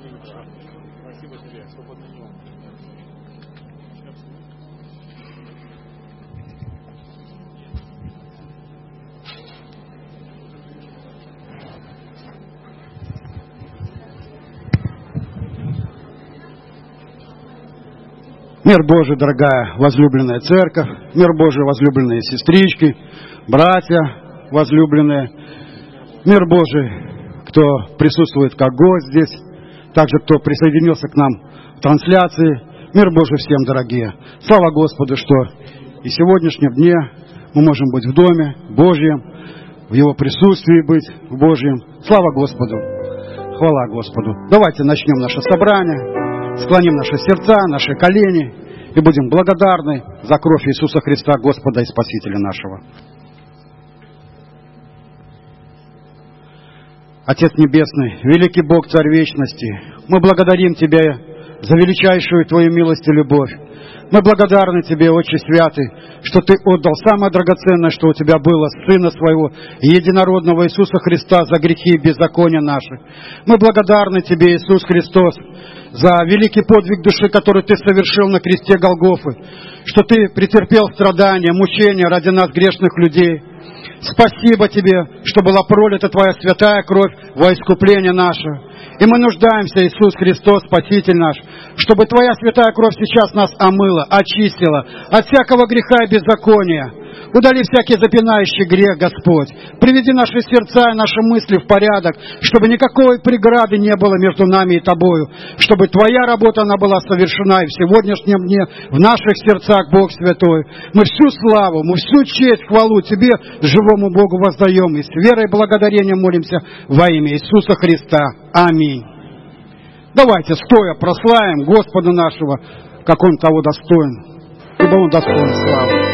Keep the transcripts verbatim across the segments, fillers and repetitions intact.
Мир Божий, дорогая возлюбленная церковь, мир Божий, возлюбленные сестрички, братья возлюбленные, мир Божий, кто присутствует как гость здесь, также кто присоединился к нам в трансляции, мир Божий всем, дорогие. Слава Господу, что и в сегодняшнем дне мы можем быть в Доме Божьем, в Его присутствии быть в Божьем. Слава Господу, хвала Господу. Давайте начнем наше собрание. Склоним наши сердца, наши колени и будем благодарны за кровь Иисуса Христа, Господа и Спасителя нашего. Отец Небесный, великий Бог, Царь Вечности, мы благодарим Тебя за величайшую Твою милость и любовь. Мы благодарны Тебе, Отче Святый, что Ты отдал самое драгоценное, что у Тебя было, Сына Своего, единородного Иисуса Христа, за грехи и беззакония наши. Мы благодарны Тебе, Иисус Христос, за великий подвиг души, который Ты совершил на кресте Голгофы, что Ты претерпел страдания, мучения ради нас, грешных людей. Спасибо Тебе, что была пролита Твоя святая кровь во искупление наше. И мы нуждаемся, Иисус Христос, Спаситель наш, чтобы Твоя святая кровь сейчас нас омыла, очистила от всякого греха и беззакония. Удали всякий запинающий грех, Господь. Приведи наши сердца и наши мысли в порядок, чтобы никакой преграды не было между нами и Тобою, чтобы Твоя работа, она была совершена и в сегодняшнем дне в наших сердцах, Бог Святой. Мы всю славу, мы всю честь, хвалу Тебе, живому Богу, воздаем, и с верой и благодарением молимся во имя Иисуса Христа. Аминь. Давайте стоя прославим Господа нашего, как Он того достоин, ибо Он достоин славы.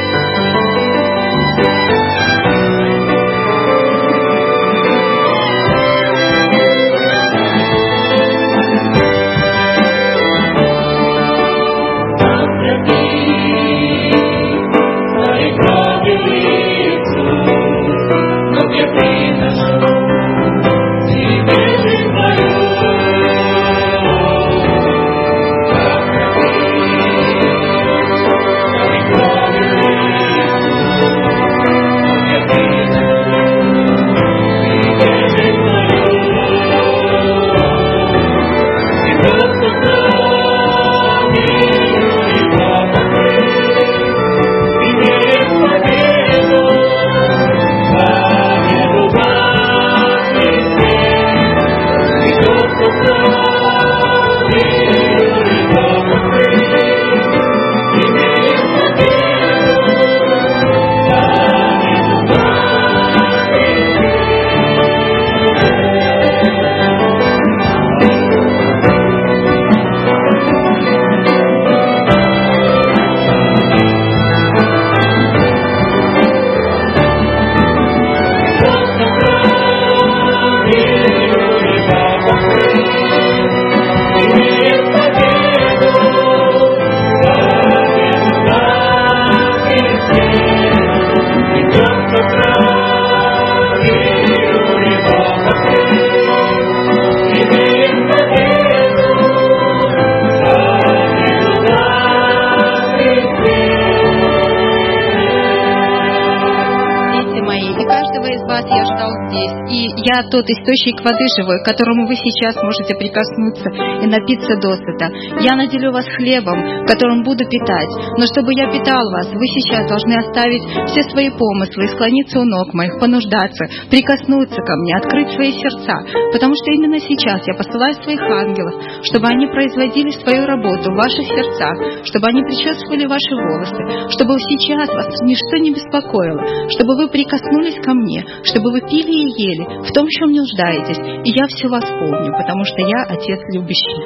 Я тот источник воды живой, к которому вы сейчас можете прикоснуться и напиться досыта. Я наделю вас хлебом, которым буду питать. Но чтобы я питал вас, вы сейчас должны оставить все свои помыслы, склониться у ног моих, понуждаться, прикоснуться ко мне, открыть свои сердца. Потому что именно сейчас я посылаю своих ангелов, чтобы они производили свою работу в ваших сердцах, чтобы они причесывали ваши волосы, чтобы сейчас вас ничто не беспокоило, чтобы вы прикоснулись ко мне, чтобы вы пили и ели в том, в чем не нуждаетесь, и я все восполню, потому что я Отец любящий.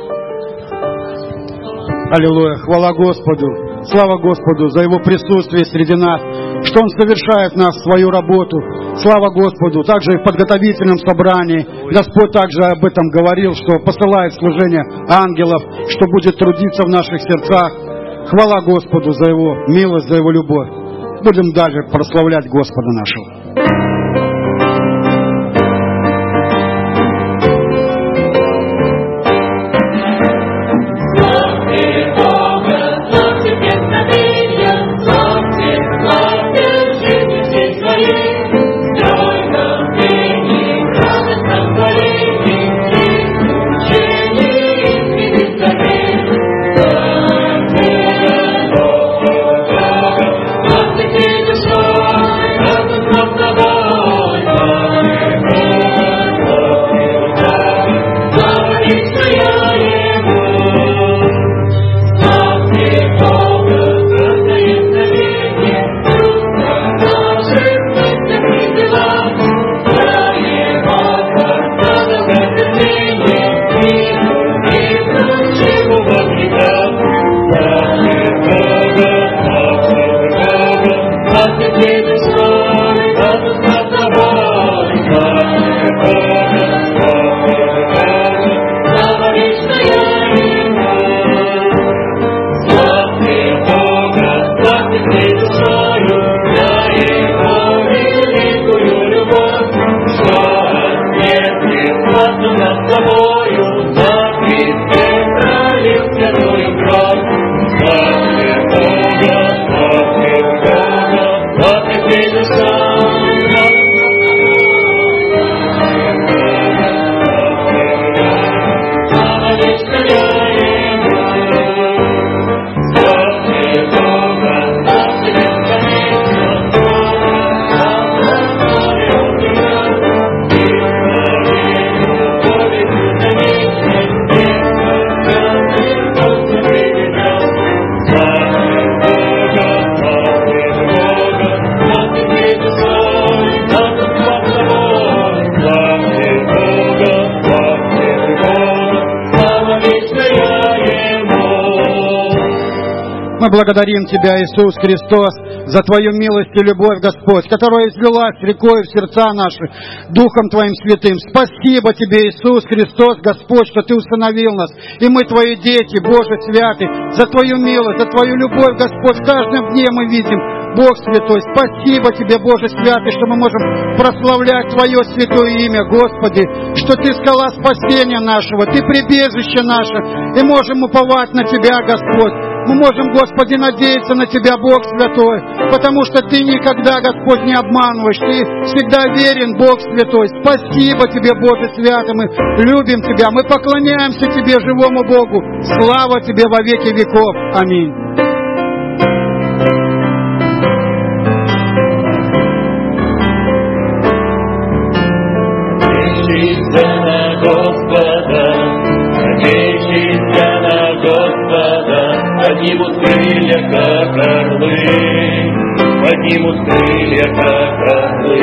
Аллилуйя! Хвала Господу! Слава Господу за Его присутствие среди нас, что Он совершает в нас свою работу. Слава Господу! Также и в подготовительном собрании Господь также об этом говорил, что посылает служение ангелов, что будет трудиться в наших сердцах. Хвала Господу за Его милость, за Его любовь. Будем дальше прославлять Господа нашего. Мы благодарим Тебя, Иисус Христос, за Твою милость и любовь, Господь, которая излилась рекой в сердца наши, Духом Твоим Святым. Спасибо Тебе, Иисус Христос, Господь, что Ты установил нас, и мы Твои дети, Боже святый, за Твою милость, за Твою любовь, Господь, в каждом дне мы видим, Бог Святой. Спасибо Тебе, Боже святый, что мы можем прославлять Твое святое имя, Господи, что Ты скала спасения нашего, Ты прибежище наше, и можем уповать на Тебя, Господь. Мы можем, Господи, надеяться на Тебя, Бог Святой, потому что Ты никогда, Господь, не обманываешь. Ты всегда верен, Бог Святой. Спасибо Тебе, Боже Святый, мы любим Тебя, мы поклоняемся Тебе, живому Богу. Слава Тебе во веки веков. Аминь. Поднимут крылья, как орлы, поднимут крылья, как орлы.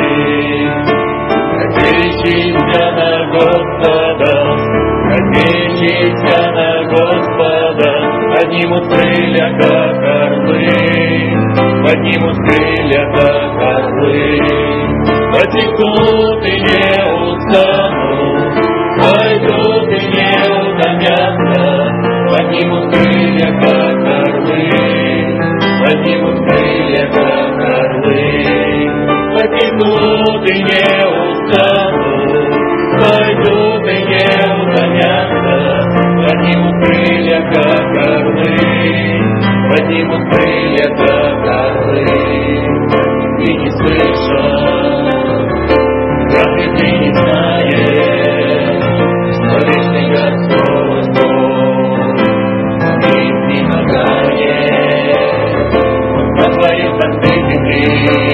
Надеющийся на Господа, надеющийся на Господа, поднимут крылья, как орлы, поднимут крылья, как орлы. Потекут и не устанут, пойдут и не утомятся, поднимут крылья, как орлы, поднимут крылья, как орлы. Потекут и не устанут, пойдут и не утомятся, поднимут крылья, как орлы, поднимут крылья, как орлы. И не слышат, как и ты не знаешь, что вечный Господь Бог не моргает, на твоей простой земли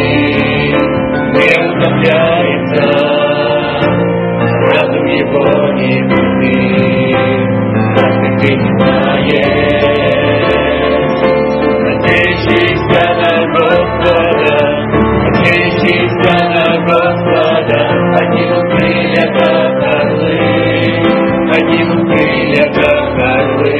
не утомляется, разум его не пустит, разве ты не знаешь? Надеющийся на Господа, надеющийся на Господа, поднимут крылья, как орлы, поднимут крылья, как орлы.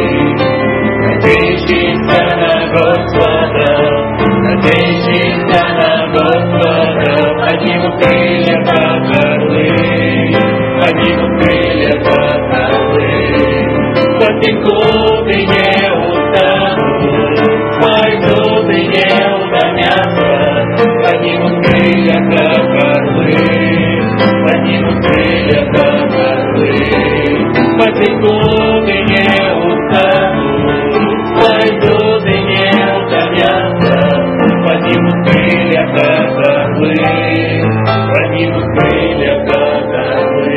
Надеющийся на Господа, надеющийся на Господа, поднимут крылья, как орлы, поднимут крылья, как орлы. Потекут и не устанут, пойдут и не утомятся, поднимут крылья, как орлы, поднимут крылья, как орлы. Потекут и не устанут, пойдут и не утомятся, поднимут крылья, как орлы, поднимут крылья, как орлы.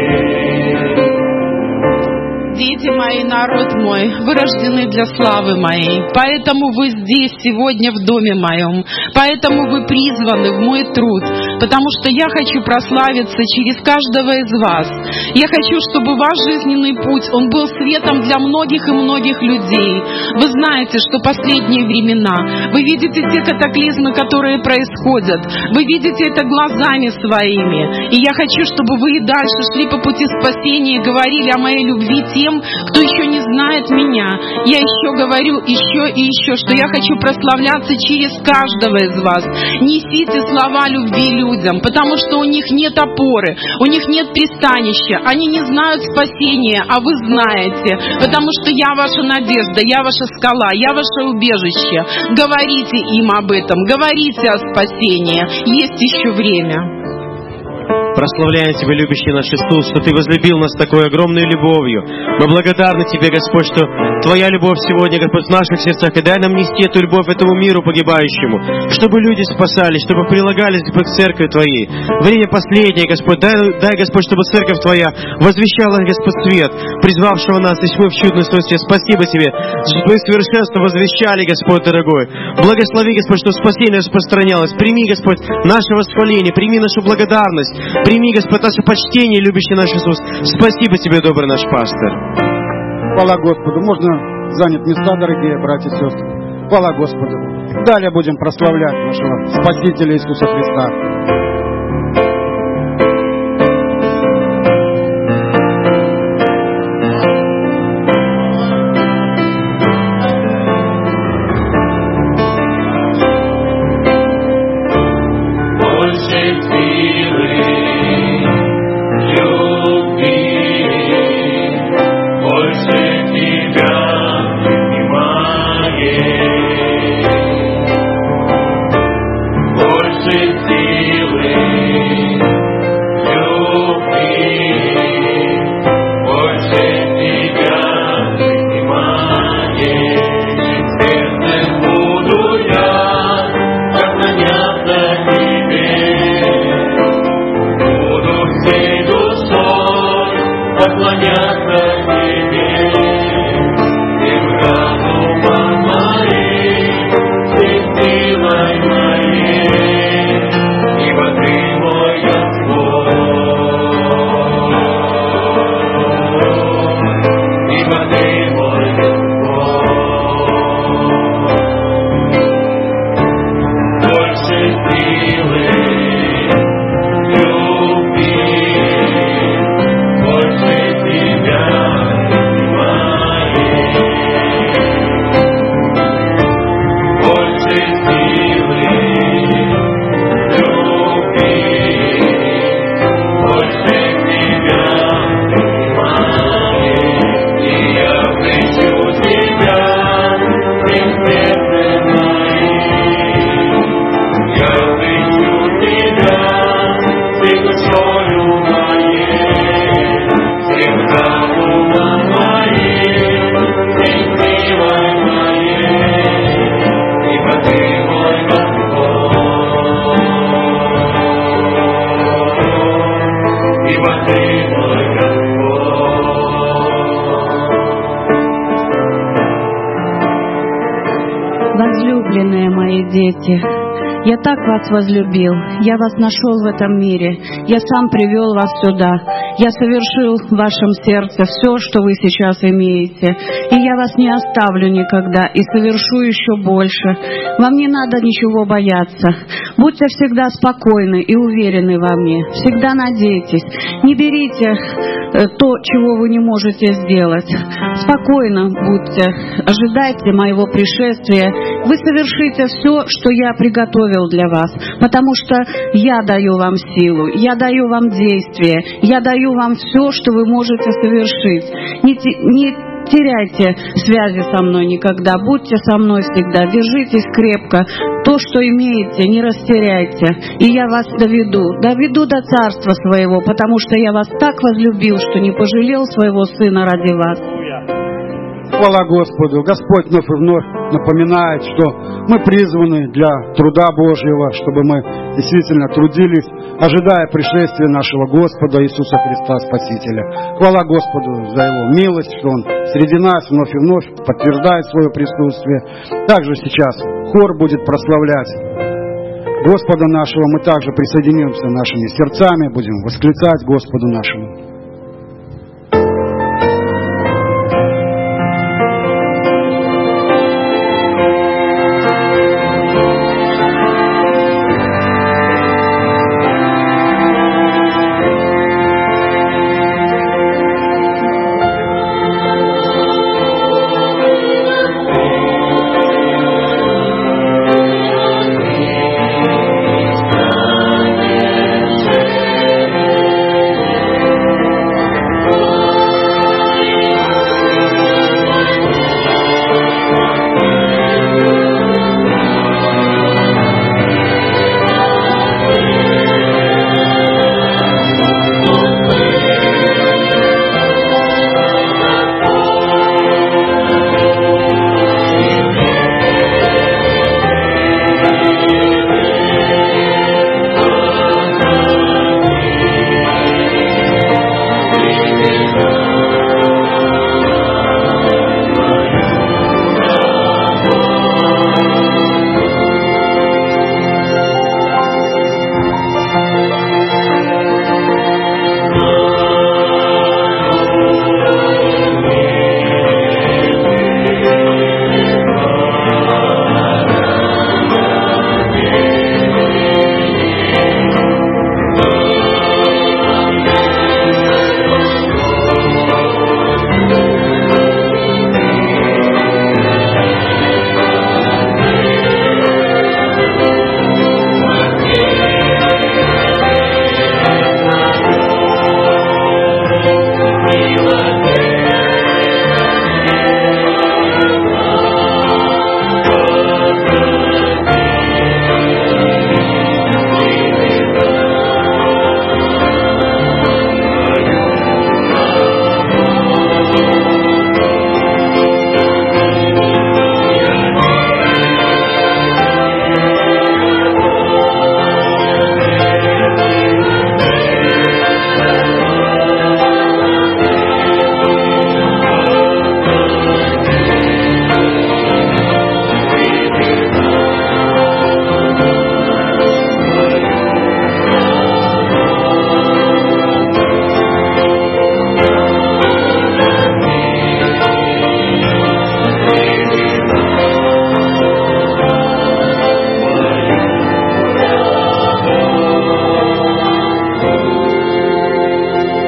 Дети мои, народ мой, вы рождены для славы моей, поэтому вы здесь сегодня в доме моем, поэтому вы призваны в мой труд, потому что я хочу прославиться через каждого из вас. Я хочу, чтобы ваш жизненный путь, он был светом для многих и многих людей. Вы знаете, что последние времена, вы видите те катаклизмы, которые происходят, вы видите это глазами своими. И я хочу, чтобы вы и дальше шли по пути спасения и говорили о моей любви тем, кто еще не знает меня. Я еще говорю, еще и еще, что я хочу прославляться через каждого из вас. Несите слова любви людям, потому что у них нет опоры, у них нет пристанища, они не знают спасения, а вы знаете, потому что я ваша надежда, я ваша скала, я ваше убежище. Говорите им об этом, говорите о спасении, есть еще время. Прославляем Тебя, любящий наш Иисус, что Ты возлюбил нас такой огромной любовью. Мы благодарны Тебе, Господь, что Твоя любовь сегодня, Господь, в наших сердцах. И дай нам нести эту любовь этому миру погибающему, чтобы люди спасались, чтобы прилагались, Господь, к церкви Твоей. Время последнее, Господь, дай, дай, Господь, чтобы церковь Твоя возвещала, Господь, свет, призвавшего нас и мы в чудный свой свет. Спасибо Тебе, что Твое совершенство возвещали, Господь, дорогой. Благослови, Господь, что спасение распространялось. Прими, Господь, наше восхваление, прими нашу благодарность. Прими, Господь, наше почтение, любящий наш Иисус. Спасибо Тебе, добрый наш пастор. Хвала Господу. Можно занять места, дорогие братья и сестры. Хвала Господу. Далее будем прославлять нашего Спасителя Иисуса Христа. Возлюбленные мои дети, я так вас возлюбил, я вас нашел в этом мире, я сам привел вас сюда, я совершил в вашем сердце все, что вы сейчас имеете, и я вас не оставлю никогда, и совершу еще больше. Вам не надо ничего бояться, будьте всегда спокойны и уверены во мне, всегда надейтесь, не берите то, чего вы не можете сделать. Спокойно будьте, ожидайте моего пришествия, вы совершите все, что я приготовил для вас, потому что я даю вам силу, я даю вам действие, я даю вам все, что вы можете совершить. Не, не теряйте связи со мной никогда, будьте со мной всегда, держитесь крепко, то, что имеете, не растеряйте, и я вас доведу, доведу до царства своего, потому что я вас так возлюбил, что не пожалел своего сына ради вас. Хвала Господу! Господь вновь и вновь напоминает, что мы призваны для труда Божьего, чтобы мы действительно трудились, ожидая пришествия нашего Господа Иисуса Христа Спасителя. Хвала Господу за Его милость, что Он среди нас вновь и вновь подтверждает свое присутствие. Также сейчас хор будет прославлять Господа нашего. Мы также присоединимся нашими сердцами, будем восклицать Господу нашему.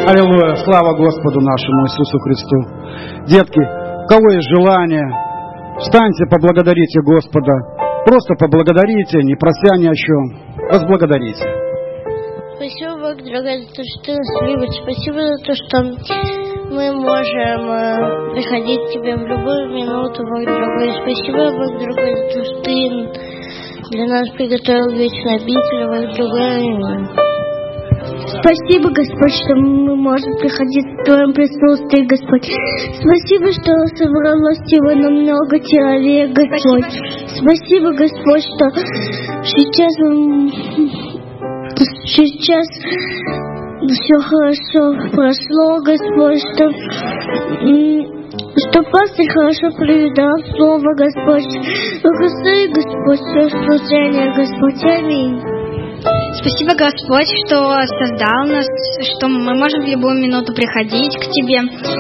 Аллилуйя. Слава Господу нашему Иисусу Христу. Детки, у кого есть желание, встаньте, поблагодарите Господа. Просто поблагодарите, не прося ни о чем. Возблагодарите. Спасибо, Бог, дорогой, за то, что ты нас любишь. Спасибо за то, что мы можем э, приходить к тебе в любую минуту, Бог, дорогой. Спасибо, Бог, дорогой, за то, что ты для нас приготовил вечную обитель, Бог, дорогой. Спасибо, Господь, что мы можем приходить в Твоем присутствии, Господь. Спасибо, что собралось сегодня много человек, Господь. Спасибо, Господь, что сейчас, сейчас все хорошо прошло, Господь, что, что пастырь хорошо передал слово, Господь. Благослови, Господь, все служение, Господь. Аминь. Спасибо, Господь, что создал нас, что мы можем в любую минуту приходить к Тебе.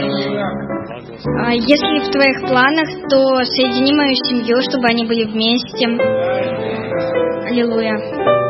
Если в Твоих планах, то соедини мою семью, чтобы они были вместе. Аллилуйя.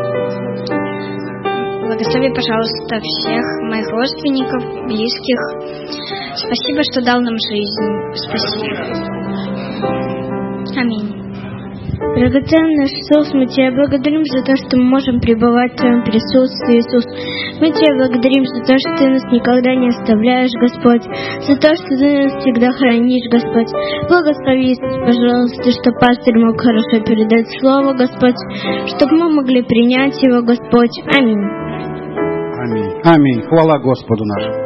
Благослови, пожалуйста, всех моих родственников, близких. Спасибо, что дал нам жизнь. Спасибо. Аминь. Драгоценный наш Иисус, мы Тебя благодарим за то, что мы можем пребывать в Твоем присутствии, Иисус. Мы Тебя благодарим за то, что Ты нас никогда не оставляешь, Господь, за то, что Ты нас всегда хранишь, Господь. Благослови, Иисус, пожалуйста, чтобы пастырь мог хорошо передать Слово, Господь, чтобы мы могли принять его, Господь. Аминь. Аминь. Аминь. Хвала Господу нашему.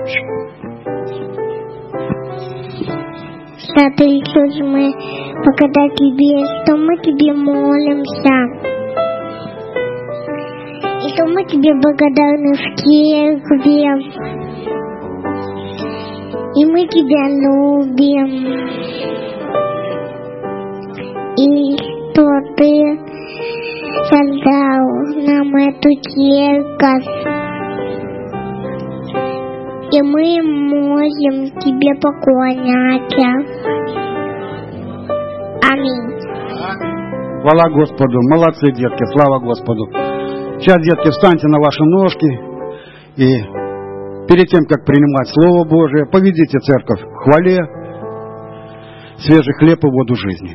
Святый Иисус, мы благодаря Тебе, что мы Тебе молимся, и что мы Тебе благодарны в церкви, и мы Тебя любим, и что Ты создал нам эту церковь, и мы можем Тебе поклоняться. Аминь. Хвала Господу. Молодцы, детки. Слава Господу. Сейчас, детки, встаньте на ваши ножки и перед тем, как принимать Слово Божие, поведите церковь в хвале, свежий хлеб и воду жизни.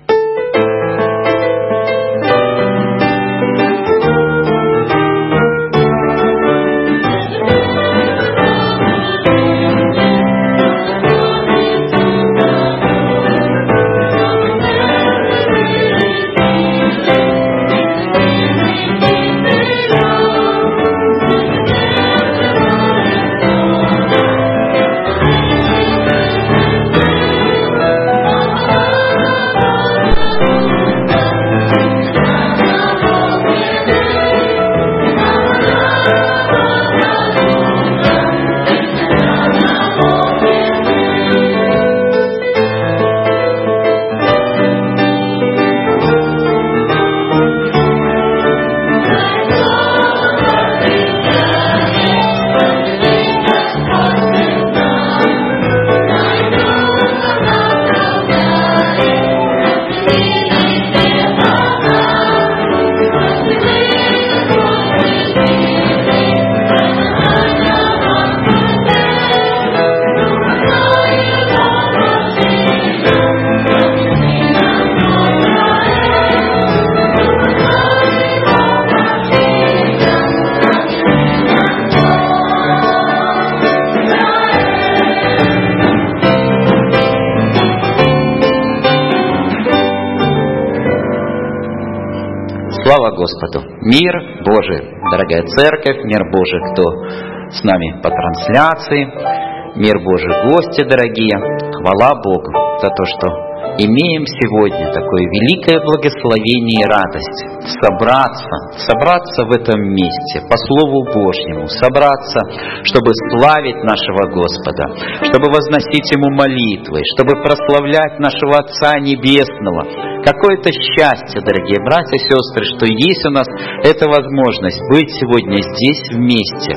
Слава Господу! Мир Божий, дорогая церковь, мир Божий, кто с нами по трансляции, мир Божий, гости дорогие. Хвала Богу за то, что имеем сегодня такое великое благословение и радость собраться, собраться в этом месте по Слову Божьему, собраться, чтобы славить нашего Господа, чтобы возносить Ему молитвы, чтобы прославлять нашего Отца Небесного. Какое-то счастье, дорогие братья и сестры, что есть у нас эта возможность быть сегодня здесь вместе,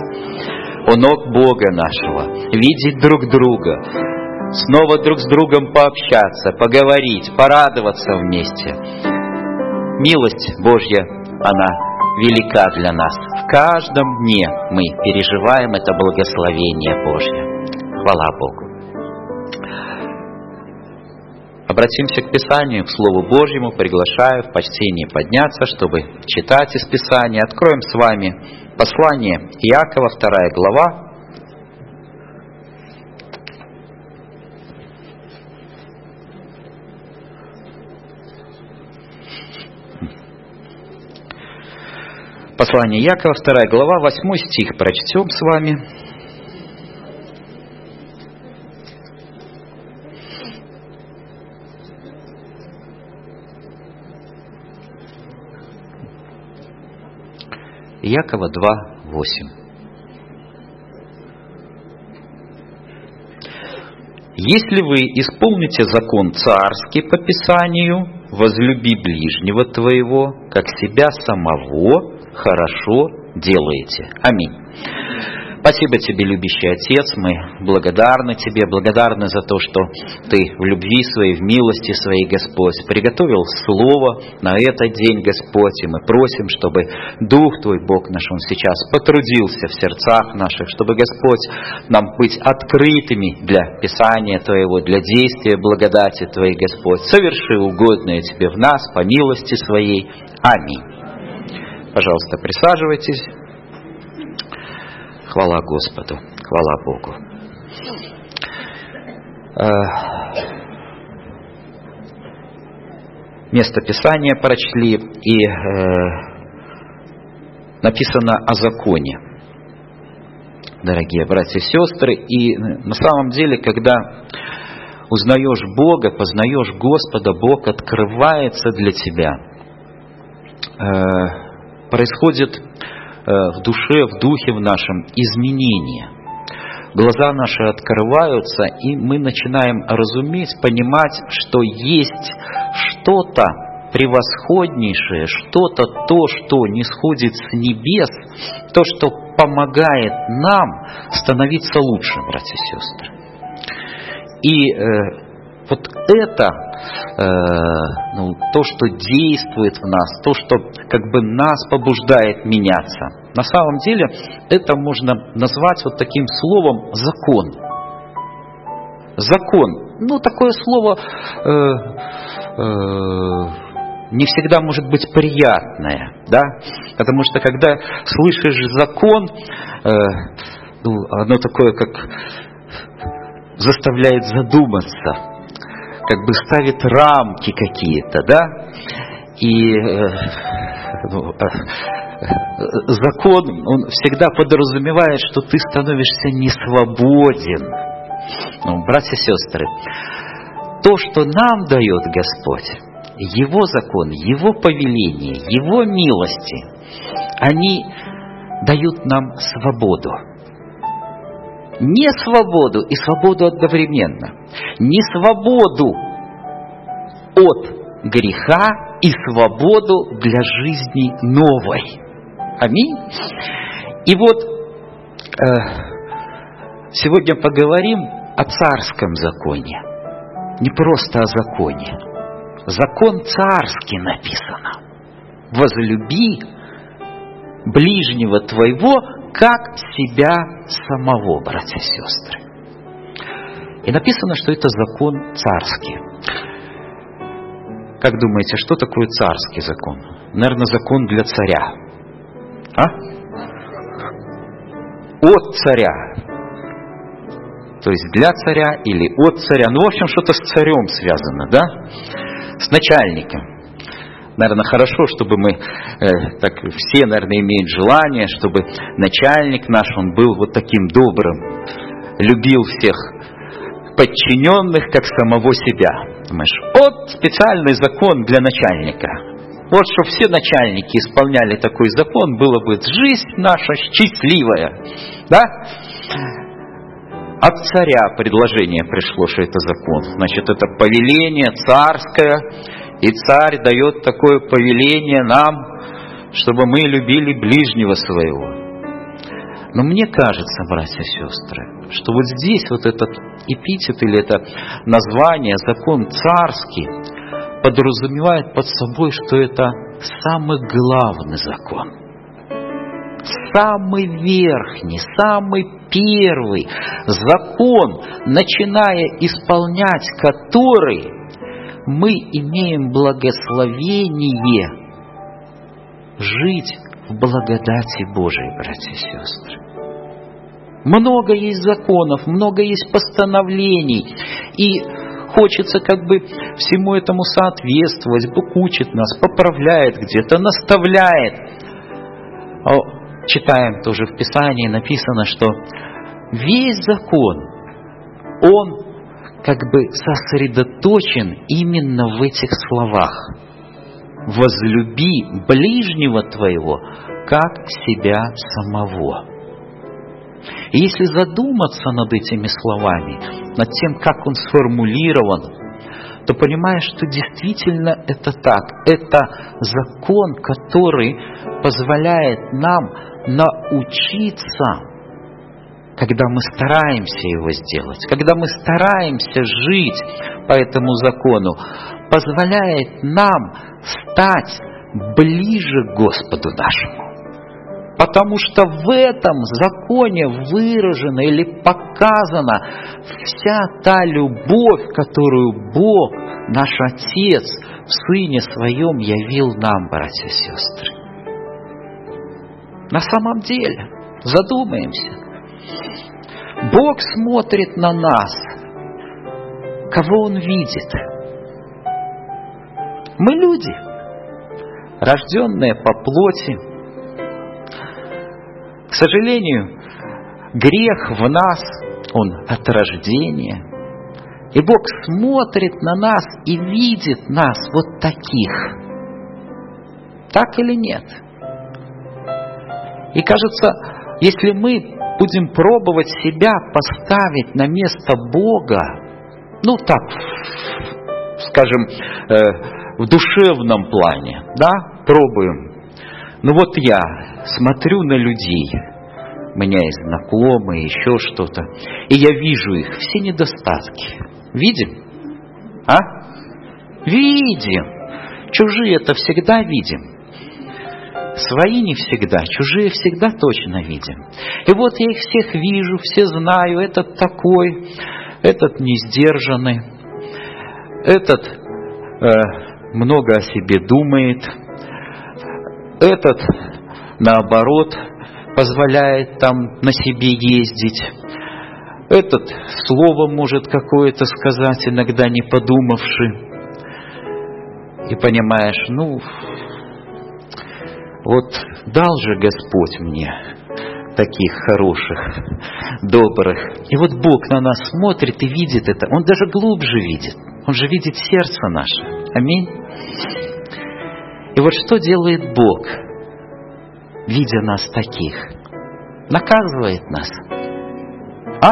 у ног Бога нашего, видеть друг друга, снова друг с другом пообщаться, поговорить, порадоваться вместе. Милость Божья, она велика для нас. В каждом дне мы переживаем это благословение Божье. Хвала Богу. Обратимся к Писанию, к Слову Божьему. Приглашаю в почтении подняться, чтобы читать из Писания. Откроем с вами послание Иакова, вторая глава. Послание Иакова, вторая глава, восьмой стих прочтем с вами. Иакова два, восемь. Если вы исполните закон царский по Писанию, возлюби ближнего твоего, как себя самого, хорошо делаете. Аминь. Спасибо тебе, любящий Отец, мы благодарны тебе, благодарны за то, что ты в любви своей, в милости своей, Господь, приготовил Слово на этот день, Господь, и мы просим, чтобы Дух Твой, Бог наш, Он сейчас потрудился в сердцах наших, чтобы, Господь, нам быть открытыми для Писания Твоего, для действия благодати Твоей, Господь. Соверши угодное Тебе в нас по милости Своей. Аминь. Пожалуйста, присаживайтесь. Хвала Господу, хвала Богу. Место Писания прочли, и написано о законе, дорогие братья и сестры. И на самом деле, когда узнаешь Бога, познаешь Господа, Бог открывается для тебя. Происходит в душе, в духе в нашем изменения. Глаза наши открываются, и мы начинаем разуметь, понимать, что есть что-то превосходнейшее, что-то то, что не сходит с небес, то, что помогает нам становиться лучше, братья и сестры. И э, вот это, э, ну, то, что действует в нас, то, что как бы нас побуждает меняться, на самом деле это можно назвать вот таким словом закон. Закон. Ну, такое слово э, э, не всегда может быть приятное, да? Потому что когда слышишь закон, э, ну, оно такое, как заставляет задуматься, как бы ставит рамки какие-то, да, и э, ну, э, закон, он всегда подразумевает, что ты становишься не свободен. Ну, братья и сестры, то, что нам дает Господь, Его закон, Его повеление, Его милости, они дают нам свободу. Не свободу и свободу одновременно. Не свободу от греха и свободу для жизни новой. Аминь. И вот э, сегодня поговорим о царском законе. Не просто о законе. Закон царский написано. Возлюби ближнего твоего, как себя самого, братья и сестры. И написано, что это закон царский. Как думаете, что такое царский закон? Наверное, закон для царя. А? От царя. То есть для царя или от царя. Ну, в общем, что-то с царем связано, да? С начальником. Наверное, хорошо, чтобы мы, э, так все, наверное, имеют желание, чтобы начальник наш, он был вот таким добрым, любил всех подчиненных, как самого себя. Думаешь, вот специальный закон для начальника. Вот, чтобы все начальники исполняли такой закон, было бы жизнь наша счастливая. Да? От царя предложение пришло, что это закон. Значит, это повеление царское. И царь дает такое повеление нам, чтобы мы любили ближнего своего. Но мне кажется, братья и сестры, что вот здесь вот этот эпитет или это название, закон царский, подразумевает под собой, что это самый главный закон. самый верхний, самый первый закон, начиная исполнять который, мы имеем благословение жить в благодати Божией, братья и сестры. Много есть законов, много есть постановлений, и хочется как бы всему этому соответствовать. Бог учит нас, поправляет где-то, наставляет. Читаем тоже в Писании, написано, что весь закон, он как бы сосредоточен именно в этих словах. Возлюби ближнего твоего, как себя самого. И если задуматься над этими словами, над тем, как он сформулирован, то понимаешь, что действительно это так. Это закон, который позволяет нам научиться, когда мы стараемся его сделать, когда мы стараемся жить по этому закону, позволяет нам стать ближе к Господу нашему. Потому что в этом законе выражена или показана вся та любовь, которую Бог, наш Отец, в Сыне Своем явил нам, братья и сестры. На самом деле, задумаемся, Бог смотрит на нас, кого Он видит. Мы люди, рожденные по плоти. К сожалению, грех в нас, он от рождения. И Бог смотрит на нас и видит нас вот таких. Так или нет? И кажется, если мы будем пробовать себя поставить на место Бога, ну так, скажем, э, в душевном плане, да, пробуем. Ну вот я смотрю на людей, у меня есть знакомые, еще что-то, и я вижу их, все недостатки. Видим? А? Видим. Чужие это всегда видим. Свои не всегда, чужие всегда точно видим. И вот я их всех вижу, все знаю, этот такой, этот несдержанный, этот э, много о себе думает, этот, наоборот, позволяет там на себе ездить. Этот слово может какое-то сказать, иногда не подумавши. И понимаешь, ну, вот дал же Господь мне таких хороших, добрых. И вот Бог на нас смотрит и видит это. Он даже глубже видит. Он же видит сердце наше. Аминь. И вот что делает Бог, видя нас таких? Наказывает нас. А?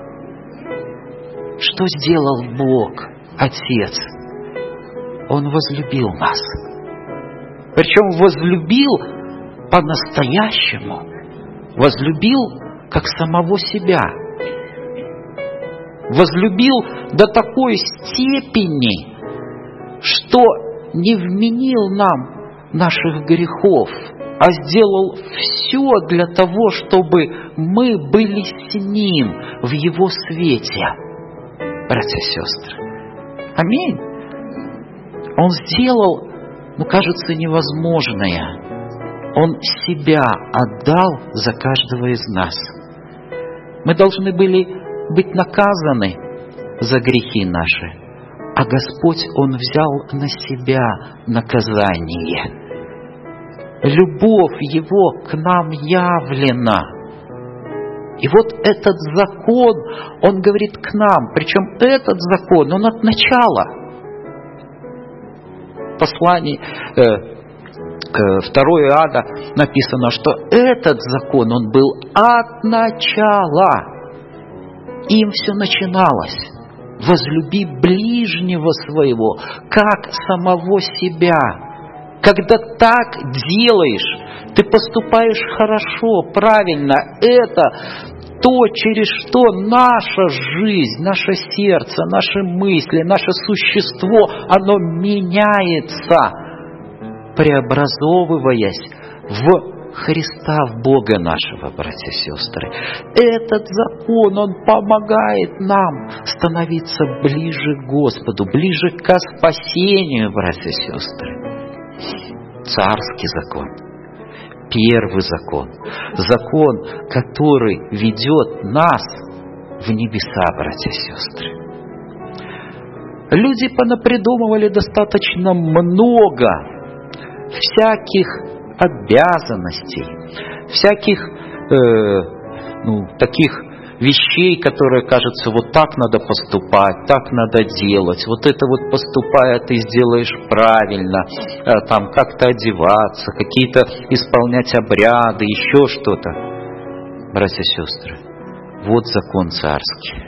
Что сделал Бог, Отец? Он возлюбил нас. Причем возлюбил по-настоящему. Возлюбил как самого себя. Возлюбил до такой степени, что не вменил нам наших грехов, а сделал все для того, чтобы мы были с Ним в Его свете. Братья и сестры. Аминь. Он сделал, ну, кажется, невозможное. Он себя отдал за каждого из нас. Мы должны были быть наказаны за грехи наши, а Господь, Он взял на себя наказание. Любовь Его к нам явлена. И вот этот закон, Он говорит к нам, причем этот закон, он от начала. В послании э, второе Иоанна написано, что этот закон, он был от начала. Им все начиналось. Возлюби ближнего своего, как самого себя. Когда так делаешь, ты поступаешь хорошо, правильно. Это то, через что наша жизнь, наше сердце, наши мысли, наше существо, оно меняется, преобразовываясь в Христа, в Бога нашего, братья и сестры. Этот закон, он помогает нам становиться ближе к Господу, ближе к спасению, братья и сестры. Царский закон. Первый закон. Закон, который ведет нас в небеса, братья и сестры. Люди понапридумывали достаточно много всяких обязанностей, всяких э, ну, таких вещей, которые, кажется, вот так надо поступать, так надо делать, вот это вот поступая, ты сделаешь правильно, э, там как-то одеваться, какие-то исполнять обряды, еще что-то. Братья и сестры, вот закон царский.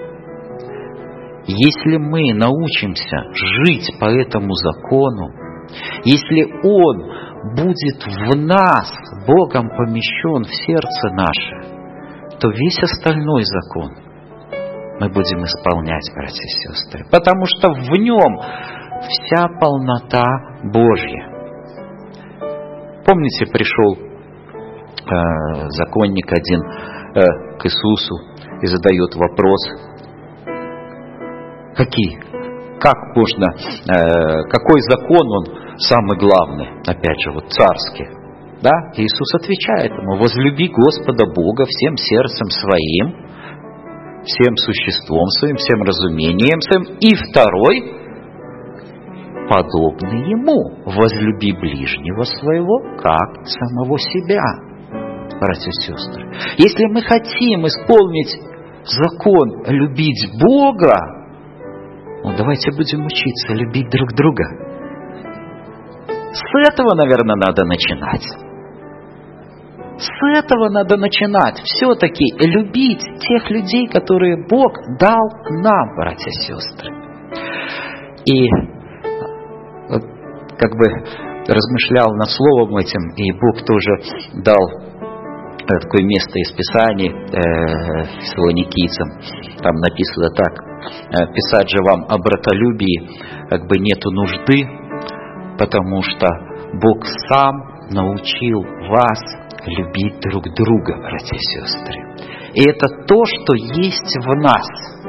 Если мы научимся жить по этому закону, если он будет в нас, Богом помещен в сердце наше, то весь остальной закон мы будем исполнять, братья и сестры. Потому что в нем вся полнота Божья. Помните, пришел э, законник один э, к Иисусу и задает вопрос, какие, как можно, э, какой закон он самый главный, опять же, вот царский. Да? Иисус отвечает ему: возлюби Господа Бога всем сердцем своим, всем существом своим, всем разумением своим. И второй, подобный ему: возлюби ближнего своего, как самого себя. Братья и сестры, если мы хотим исполнить закон любить Бога, ну давайте будем учиться любить друг друга. С этого, наверное, надо начинать. С этого надо начинать. Все-таки любить тех людей, которые Бог дал нам, братья и сестры. И вот, как бы размышлял над словом этим, и Бог тоже дал такое место из Писаний э, Фессалоникийцам. Там написано так: писать же вам о братолюбии как бы нету нужды, потому что Бог сам научил вас любить друг друга, братья и сестры. И это то, что есть в нас.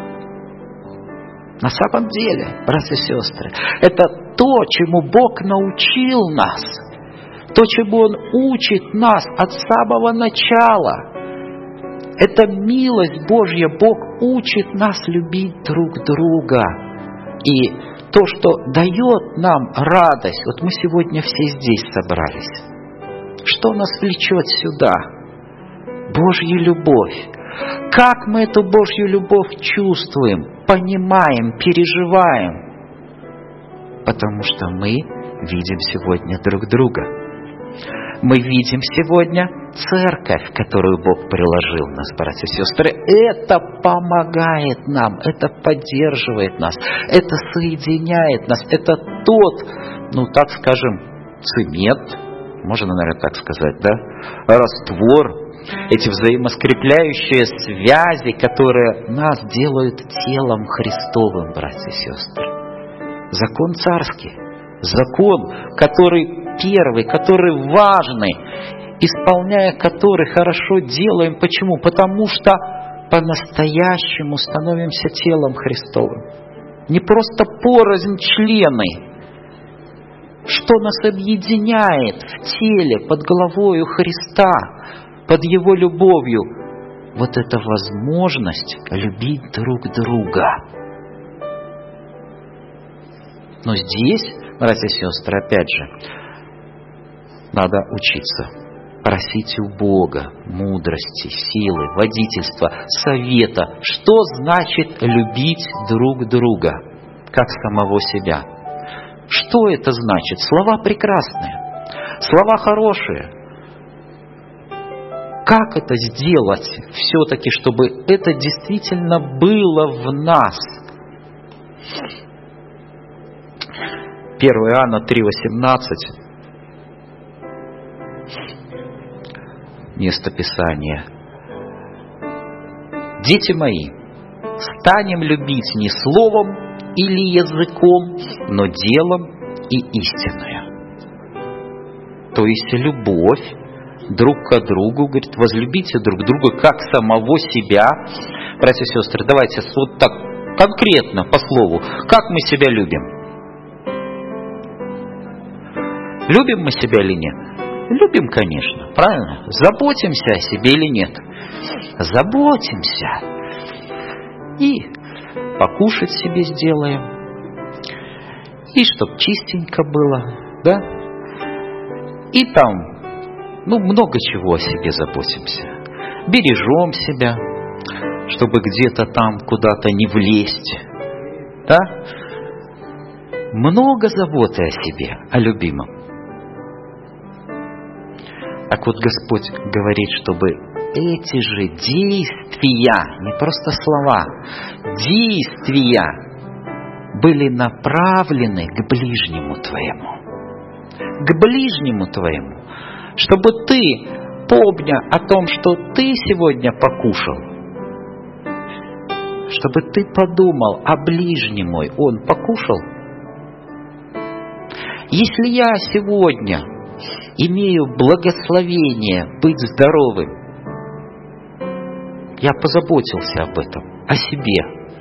На самом деле, братья и сестры, это то, чему Бог научил нас. То, чему Он учит нас от самого начала. Это милость Божья. Бог учит нас любить друг друга. И то, что дает нам радость. Вот мы сегодня все здесь собрались. Что нас влечет сюда? Божью любовь. Как мы эту Божью любовь чувствуем, понимаем, переживаем? Потому что мы видим сегодня друг друга. Мы видим сегодня церковь, которую Бог приложил в нас, братья и сестры. Это помогает нам, это поддерживает нас, это соединяет нас. Это тот, ну так скажем, цемент, можно, наверное, так сказать, да, раствор, эти взаимоскрепляющие связи, которые нас делают телом Христовым, братья и сестры. Закон царский, закон, который первый, который важный, исполняя который хорошо делаем. Почему? Потому что по-настоящему становимся телом Христовым. Не просто порознь члены. Что нас объединяет в теле, под головою Христа, под Его любовью? Вот эта возможность любить друг друга. Но здесь, братья и сестры, опять же, надо учиться, просить у Бога мудрости, силы, водительства, совета. Что значит любить друг друга, как самого себя? Что это значит? Слова прекрасные, слова хорошие. Как это сделать все-таки, чтобы это действительно было в нас? первое Иоанна три восемнадцать. Место Писания. Дети мои, станем любить не словом или языком, но делом и истиною. То есть любовь, друг к другу, говорит, возлюбите друг друга как самого себя. Братья и сестры, давайте вот так конкретно, по слову, как мы себя любим? Любим мы себя или нет? Любим, конечно, правильно? Заботимся о себе или нет? Заботимся. И покушать себе сделаем. И чтоб чистенько было, да? И там, ну, много чего о себе заботимся. Бережем себя, чтобы где-то там куда-то не влезть, да? Много заботы о себе, о любимом. Так вот Господь говорит, чтобы эти же действия, не просто слова, действия были направлены к ближнему твоему. К ближнему твоему. Чтобы ты, помня о том, что ты сегодня покушал, чтобы ты подумал, а ближний мой, он покушал? Если я сегодня имею благословение быть здоровым, я позаботился об этом, о себе.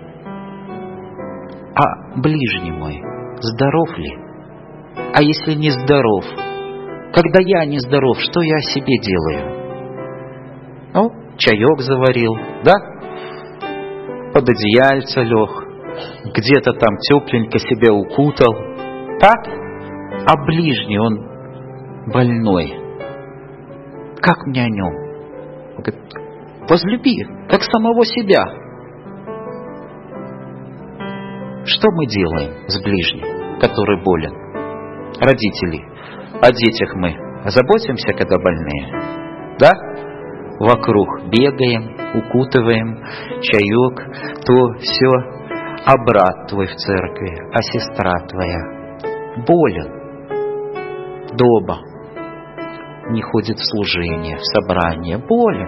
А ближний мой здоров ли? А если не здоров? Когда я не здоров, что я о себе делаю? Ну, чаек заварил, да? Под одеяльце лег, где-то там тепленько себя укутал, так? А ближний, он больной. Как мне о нем? Он говорит, возлюби, как самого себя. Что мы делаем с ближним, который болен? Родители, о детях мы заботимся, когда больные, да? Вокруг бегаем, укутываем, чаек, то все, а брат твой в церкви, а сестра твоя болен дома, не ходит в служение, в собрание, болен.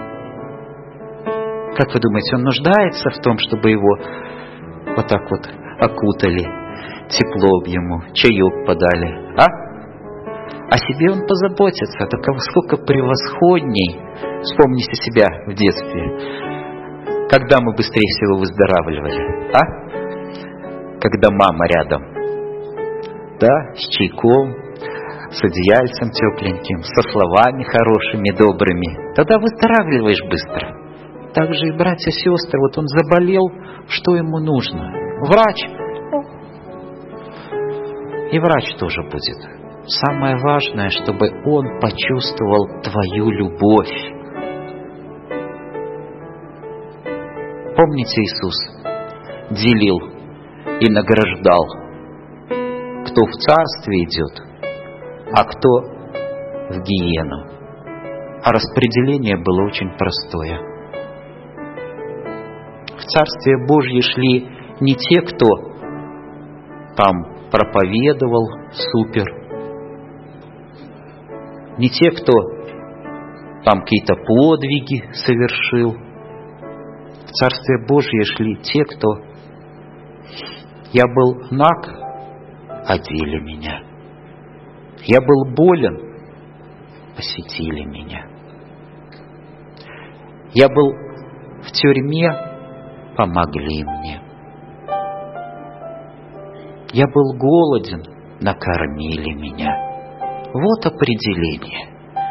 Как вы думаете, он нуждается в том, чтобы его вот так вот окутали, тепло ему, чаек подали, а? О себе он позаботится, а так сколько превосходней. Вспомните себя в детстве. Когда мы быстрее всего выздоравливали, а? Когда мама рядом, да, с чайком, с одеяльцем тепленьким, со словами хорошими, добрыми, тогда выздоравливаешь быстро. Так же и братья, сестры, вот он заболел, что ему нужно? Врач. И врач тоже будет. Самое важное, чтобы он почувствовал твою любовь. Помните, Иисус делил и награждал, кто в царстве идет, а кто в гиену. А распределение было очень простое. В Царствие Божье шли не те, кто там проповедовал супер, не те, кто там какие-то подвиги совершил. В Царствие Божье шли те, кто я был наг, одели меня. Я был болен, посетили меня. Я был в тюрьме, помогли мне. Я был голоден, накормили меня. Вот определение.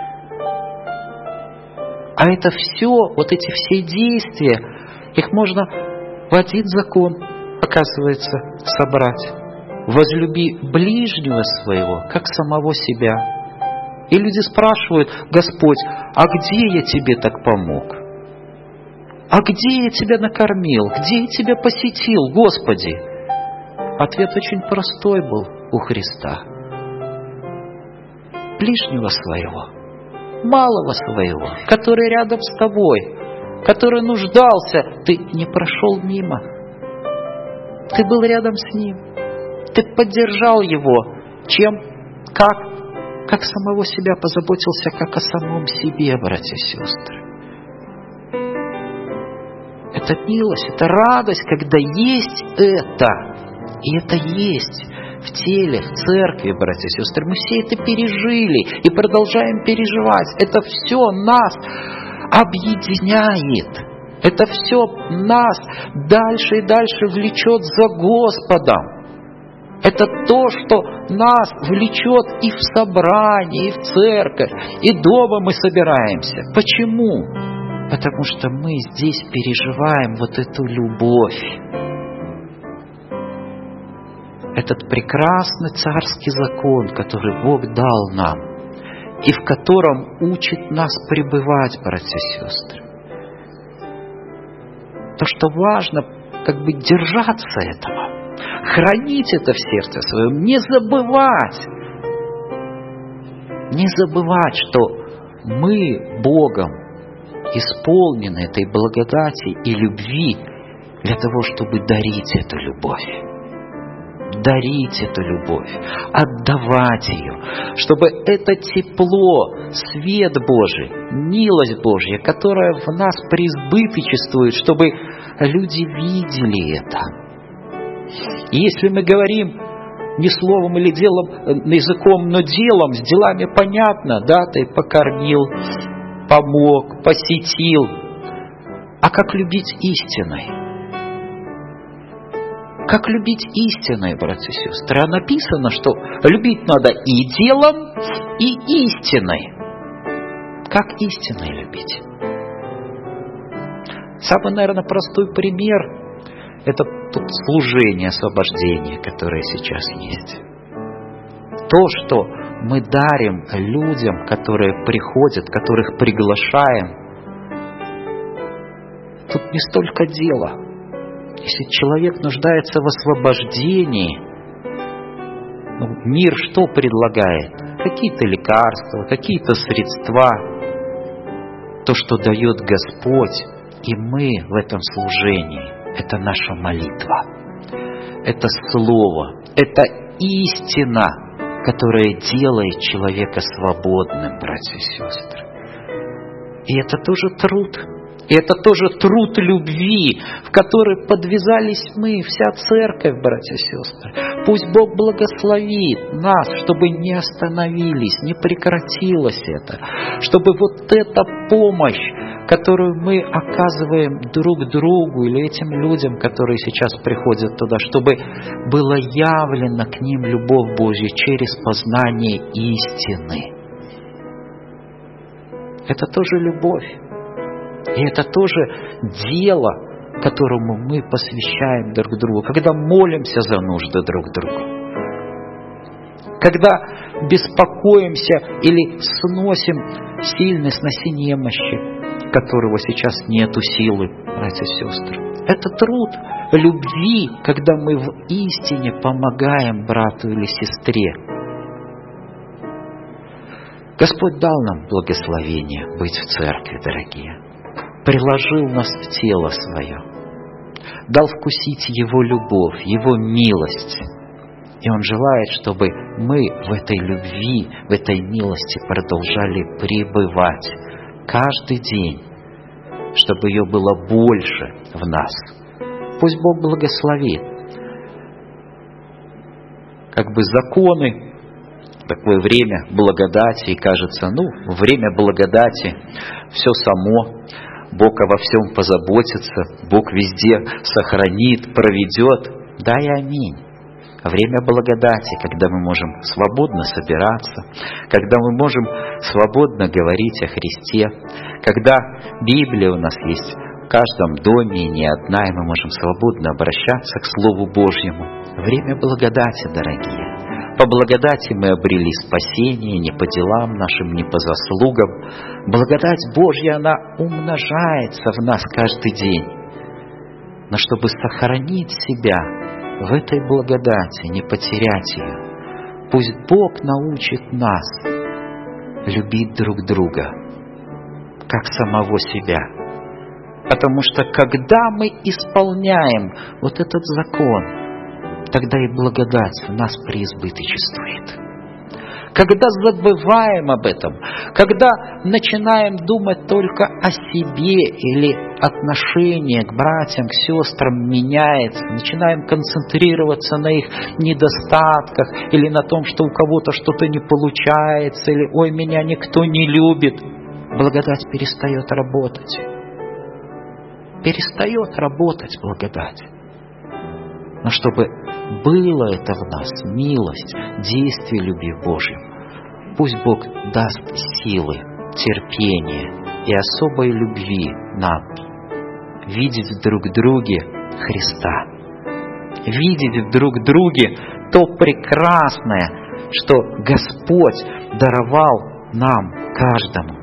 А это все, вот эти все действия, их можно в один закон, оказывается, собрать. Возлюби ближнего своего, как самого себя. И люди спрашивают: Господь, а где я тебе так помог? А где я тебя накормил? Где я тебя посетил, Господи? Ответ очень простой был у Христа. Ближнего своего, малого своего, который рядом с тобой, который нуждался, ты не прошел мимо. Ты был рядом с ним. Ты поддержал его. Чем? Как? Как самого себя позаботился, как о самом себе, братья и сестры. Это милость, это радость, когда есть это. И это есть в теле, в церкви, братья и сестры. Мы все это пережили и продолжаем переживать. Это все нас объединяет. Это все нас дальше и дальше влечет за Господом. Это то, что нас влечет и в собрание, и в церковь, и дома мы собираемся. Почему? Потому что мы здесь переживаем вот эту любовь. Этот прекрасный царский закон, который Бог дал нам, и в котором учит нас пребывать, братья и сестры. То, что важно, как бы держаться этого, хранить это в сердце своем, не забывать. Не забывать, что мы Богом исполнены этой благодати и любви для того, чтобы дарить эту любовь. Дарить эту любовь, отдавать ее, чтобы это тепло, свет Божий, милость Божья, которая в нас преизбыточествует, чтобы люди видели это. И если мы говорим не словом или делом, языком, но делом, с делами понятно, да, ты покормил, помог, посетил. А как любить истиной? Как любить истиной, братья и сестры? А написано, что любить надо и делом, и истиной. Как истиной любить? Самый, наверное, простой пример – это тут служение, освобождение, которое сейчас есть. То, что мы дарим людям, которые приходят, которых приглашаем, тут не столько дела. Если человек нуждается в освобождении, ну, мир что предлагает? Какие-то лекарства, какие-то средства. То, что дает Господь, и мы в этом служении, это наша молитва. Это Слово, это истина, которая делает человека свободным, братья и сестры. И это тоже труд. И это тоже труд любви, в который подвязались мы, вся церковь, братья и сестры. Пусть Бог благословит нас, чтобы не остановились, не прекратилось это. Чтобы вот эта помощь, которую мы оказываем друг другу или этим людям, которые сейчас приходят туда, чтобы было явлено к ним любовь Божья через познание истины. Это тоже любовь. И это тоже дело, которому мы посвящаем друг другу, когда молимся за нужды друг друга, когда беспокоимся или сносим сильность, носи немощи, которого сейчас нету силы, братья и сестры. Это труд любви, когда мы в истине помогаем брату или сестре. Господь дал нам благословение быть в церкви, дорогие. Приложил нас в тело свое, дал вкусить Его любовь, Его милость. И Он желает, чтобы мы в этой любви, в этой милости продолжали пребывать каждый день, чтобы ее было больше в нас. Пусть Бог благословит. Как бы законы, такое время благодати, и кажется, ну, время благодати, все само, Бог обо всем позаботится, Бог везде сохранит, проведет. Да и аминь. Время благодати, когда мы можем свободно собираться, когда мы можем свободно говорить о Христе, когда Библия у нас есть в каждом доме и не одна, и мы можем свободно обращаться к Слову Божьему. Время благодати, дорогие. По благодати мы обрели спасение, не по делам нашим, не по заслугам. Благодать Божья, она умножается в нас каждый день. Но чтобы сохранить себя в этой благодати, не потерять ее, пусть Бог научит нас любить друг друга, как самого себя. Потому что когда мы исполняем вот этот закон, тогда и благодать в нас преизбыточествует. когда забываем об этом, когда начинаем думать только о себе или отношение к братьям, к сестрам меняется, начинаем концентрироваться на их недостатках или на том, что у кого-то что-то не получается, или «ой, меня никто не любит», благодать перестает работать. Перестает работать благодать. Но чтобы было это в нас, милость, действие любви Божьей, пусть Бог даст силы, терпения и особой любви нам видеть друг в друге Христа, видеть в друг друге то прекрасное, что Господь даровал нам каждому.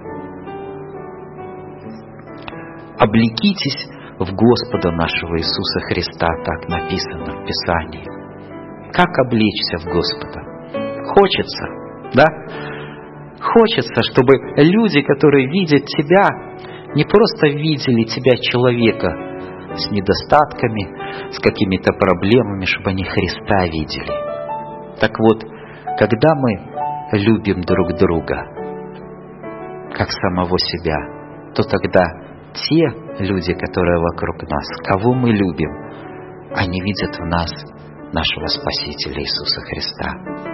Облекитесь в Господа нашего Иисуса Христа, так написано в Писании. Как облечься в Господа? Хочется, да? Хочется, чтобы люди, которые видят тебя, не просто видели тебя человека с недостатками, с какими-то проблемами, чтобы они Христа видели. Так вот, когда мы любим друг друга, как самого себя, то тогда те люди, которые вокруг нас, кого мы любим, они видят в нас нашего Спасителя Иисуса Христа.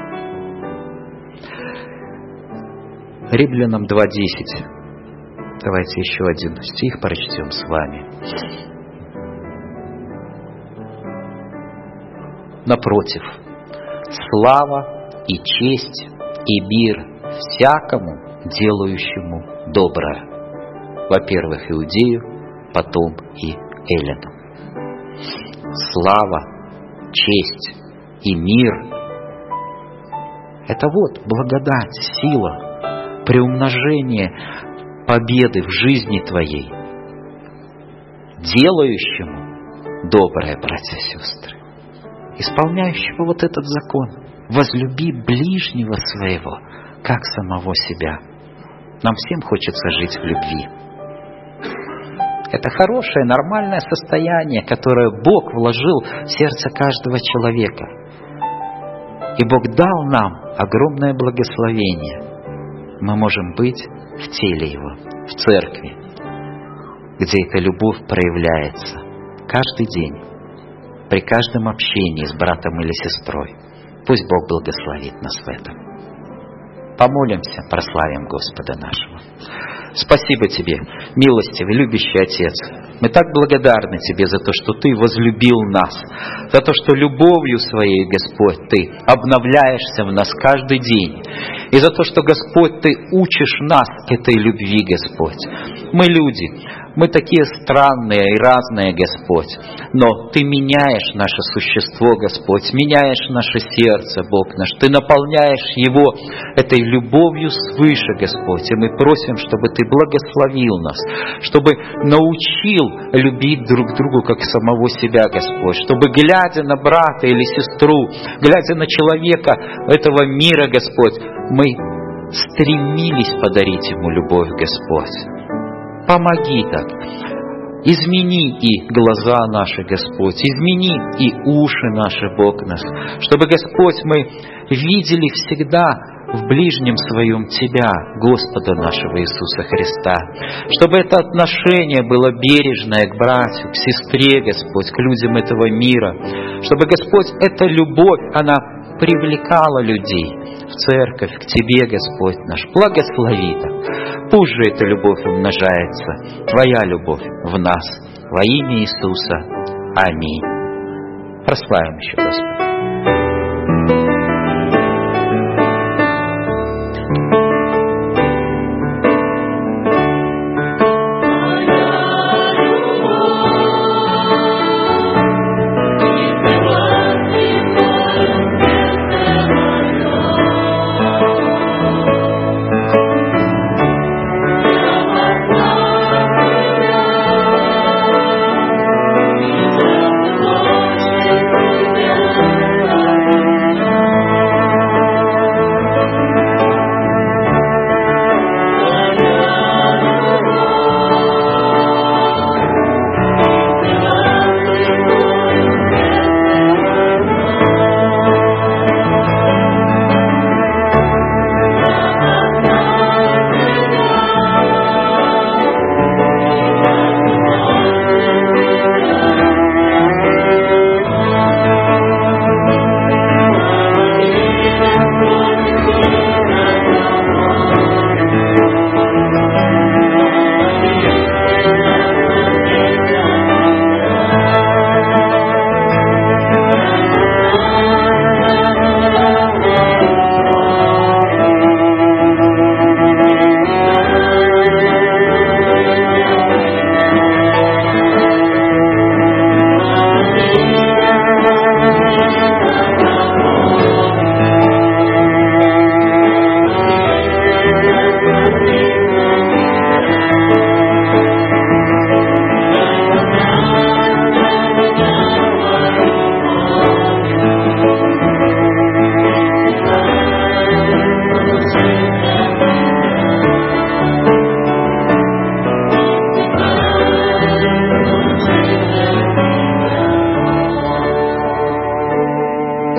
Римлянам два десять. Давайте еще один стих прочтем с вами. Напротив, слава и честь и мир всякому, делающему доброе. Во-первых, Иудею, потом и Эллинам. Слава, честь и мир – это вот благодать, сила, приумножение победы в жизни твоей, делающему доброе, братья и сестры, исполняющего вот этот закон. Возлюби ближнего своего, как самого себя. Нам всем хочется жить в любви. Это хорошее, нормальное состояние, которое Бог вложил в сердце каждого человека. И Бог дал нам огромное благословение. Мы можем быть в теле Его, в церкви, где эта любовь проявляется каждый день, при каждом общении с братом или сестрой. Пусть Бог благословит нас в этом. Помолимся, прославим Господа нашего. Спасибо Тебе, милостивый, любящий Отец. Мы так благодарны Тебе за то, что Ты возлюбил нас, за то, что любовью Своей, Господь, Ты обновляешься в нас каждый день, и за то, что, Господь, Ты учишь нас этой любви, Господь. Мы люди, мы такие странные и разные, Господь, но Ты меняешь наше существо, Господь, меняешь наше сердце, Бог наш, Ты наполняешь его этой любовью свыше, Господь, и мы просим, чтобы Ты благословил нас, чтобы научил любить друг друга, как самого себя, Господь, чтобы, глядя на брата или сестру, глядя на человека этого мира, Господь, мы стремились подарить ему любовь, Господь. Помоги так. Измени и глаза наши, Господь, измени и уши наши, Бог наш, чтобы, Господь, мы видели всегда в ближнем своем Тебя, Господа нашего Иисуса Христа, чтобы это отношение было бережное к братью, к сестре, Господь, к людям этого мира, чтобы, Господь, эта любовь, она привлекала людей в церковь, к Тебе, Господь наш. Благослови так. Пусть же эта любовь умножается, Твоя любовь в нас. Во имя Иисуса. Аминь. Прославим еще Господа.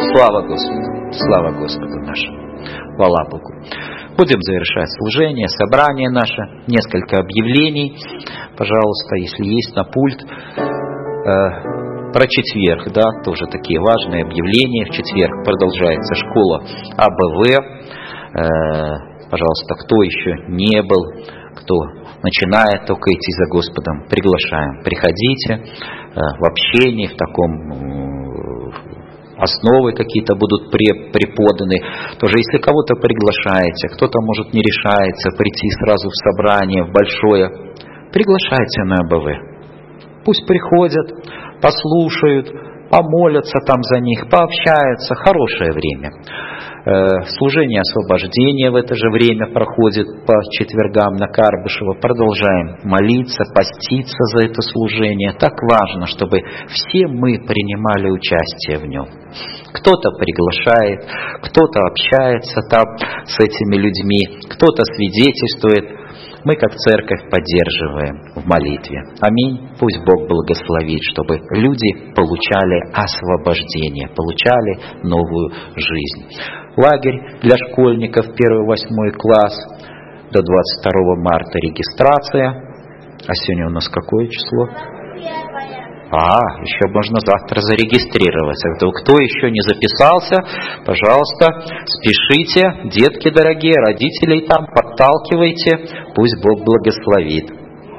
Слава Господу, слава Господу нашему. Хвала Богу. Будем завершать служение, собрание наше. Несколько объявлений, пожалуйста, если есть на пульт. Э, про четверг, да, тоже такие важные объявления. В четверг продолжается школа А Б В. Э, пожалуйста, кто еще не был, кто начинает только идти за Господом, приглашаем. Приходите э, в общении, в таком... основы какие-то будут преподаны. Тоже если кого-то приглашаете, кто-то, может, не решается прийти сразу в собрание, в большое, приглашайте на А Б В. Пусть приходят, послушают, помолятся там за них, пообщаются. Хорошее время. Служение освобождения в это же время проходит по четвергам на Карбышева. Продолжаем молиться, поститься за это служение. Так важно, чтобы все мы принимали участие в нем. Кто-то приглашает, кто-то общается там с этими людьми, кто-то свидетельствует. Мы, как церковь, поддерживаем в молитве. Аминь. Пусть Бог благословит, чтобы люди получали освобождение, получали новую жизнь. Лагерь для школьников первый-восьмой класс до двадцать второго марта регистрация. А сегодня у нас какое число? А, еще можно завтра зарегистрироваться. Кто еще не записался, пожалуйста, спешите, детки дорогие, родителей там подталкивайте, пусть Бог благословит.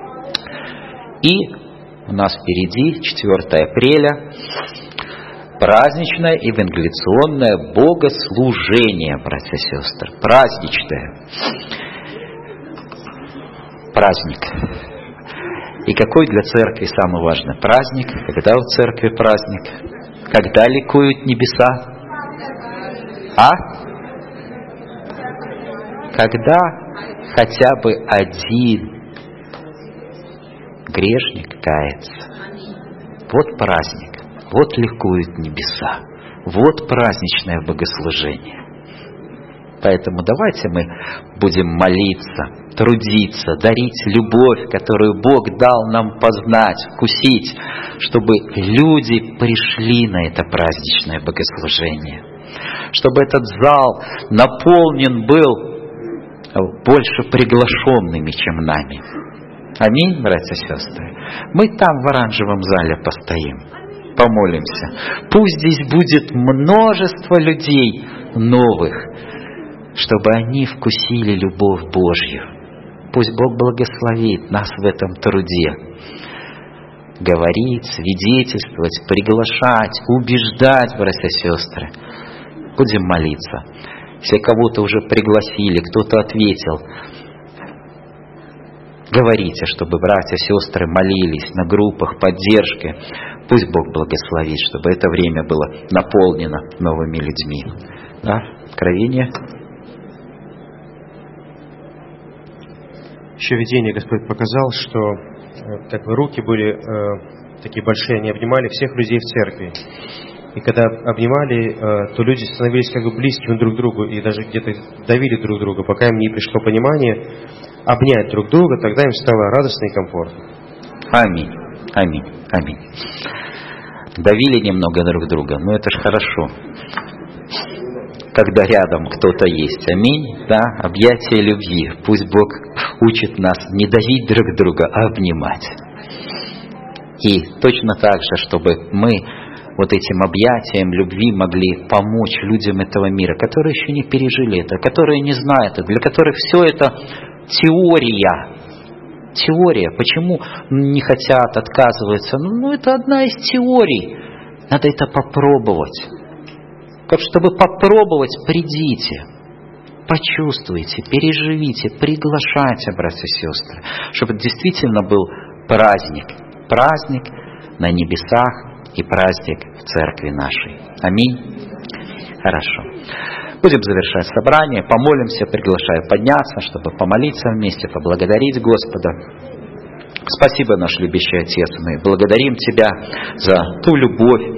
И у нас впереди четвёртого апреля праздничное евангелиционное богослужение, братья и сестры. Праздничное. Праздник. И какой для церкви самый важный праздник? Когда у церкви праздник? Когда ликуют небеса? А? Когда хотя бы один грешник кается. Вот праздник. Вот ликуют небеса. Вот праздничное богослужение. Поэтому давайте мы будем молиться, трудиться, дарить любовь, которую Бог дал нам познать, вкусить, чтобы люди пришли на это праздничное богослужение. Чтобы этот зал наполнен был больше приглашенными, чем нами. Аминь, братья и сестры. Мы там в оранжевом зале постоим, помолимся. Пусть здесь будет множество людей новых, чтобы они вкусили любовь Божью. Пусть Бог благословит нас в этом труде. Говорить, свидетельствовать, приглашать, убеждать, братья и сестры. Будем молиться. Если кого-то уже пригласили, кто-то ответил, говорите, чтобы братья и сестры молились на группах поддержки. Пусть Бог благословит, чтобы это время было наполнено новыми людьми. Да? Откровение. Еще видение Господь показал, что как бы руки были э, такие большие, они обнимали всех людей в церкви. И когда обнимали, э, то люди становились как бы близкими друг к другу и даже где-то давили друг друга, пока им не пришло понимание обнять друг друга, тогда им стало радостно и комфортно. Аминь, аминь, аминь. Давили немного друг друга, но это ж хорошо. Когда рядом кто-то есть. Аминь. Да, объятия любви. Пусть Бог учит нас не давить друг друга, а обнимать. И точно так же, чтобы мы вот этим объятием любви могли помочь людям этого мира, которые еще не пережили это, которые не знают это, для которых все это теория. Теория. Почему не хотят, отказываются? Ну, ну это одна из теорий. Надо это попробовать. Как чтобы попробовать, придите, почувствуйте, переживите, приглашайте, братья и сестры, чтобы действительно был праздник, праздник на небесах и праздник в церкви нашей. Аминь. Хорошо. Будем завершать собрание, помолимся, приглашаю подняться, чтобы помолиться вместе, поблагодарить Господа. Спасибо, наш любящий Отец, мы благодарим Тебя за ту любовь,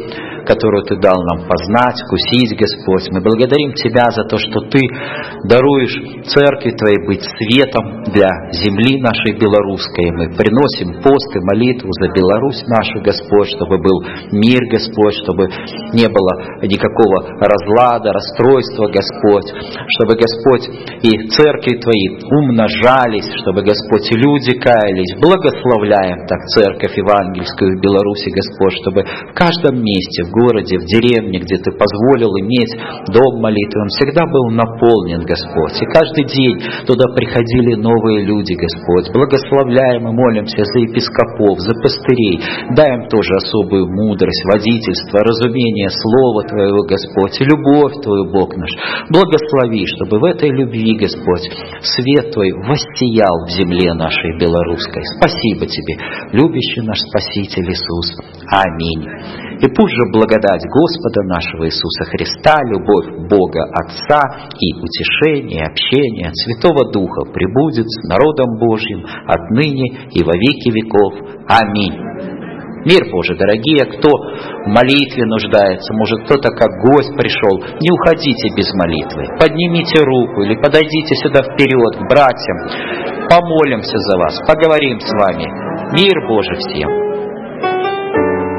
которую Ты дал нам познать, вкусить, Господь. Мы благодарим Тебя за то, что Ты даруешь церкви Твоей быть светом для земли нашей белорусской. Мы приносим пост и молитву за Беларусь нашу, Господь, чтобы был мир, Господь, чтобы не было никакого разлада, расстройства, Господь, чтобы, Господь, и церкви Твои умножались, чтобы, Господь, и люди каялись. Благословляем так церковь евангельскую в Беларуси, Господь, чтобы в каждом месте, в городе, в деревне, где Ты позволил иметь дом молитвы, он всегда был наполнен, Господь. И каждый день туда приходили новые люди, Господь. Благословляем и молимся за епископов, за пастырей. Дай им тоже особую мудрость, водительство, разумение Слова Твоего, Господь, и любовь Твою, Бог наш. Благослови, чтобы в этой любви, Господь, свет Твой воссиял в земле нашей белорусской. Спасибо Тебе, любящий наш Спаситель Иисус. Аминь. И пусть же благодать Господа нашего Иисуса Христа, любовь Бога Отца и утешение, общение Святого Духа пребудет с народом Божьим отныне и во веки веков. Аминь. Мир Божий, дорогие, кто в молитве нуждается, может кто-то как гость пришел, не уходите без молитвы. Поднимите руку или подойдите сюда вперед к братьям, помолимся за вас, поговорим с вами. Мир Божий всем.